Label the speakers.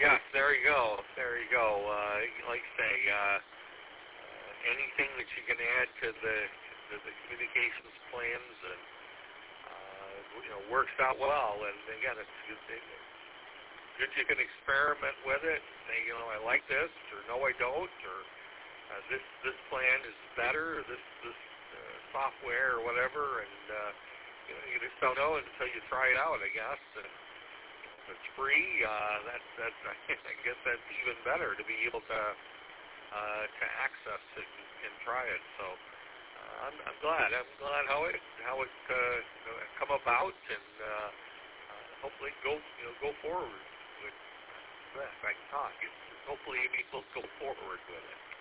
Speaker 1: Yes, there you go. There you go. Like I say, anything that you can add to the communications plans and works out well. And again, it's good you can experiment with it and say, I like this, or no, I don't, or this plan is better, or this software or whatever, and you just don't know until you try it out, I guess. And if it's free, that's I guess that's even better to be able to access it and try it. So I'm glad. I'm glad how it come about, and hopefully go forward with that. I can talk. Hopefully people go forward with it.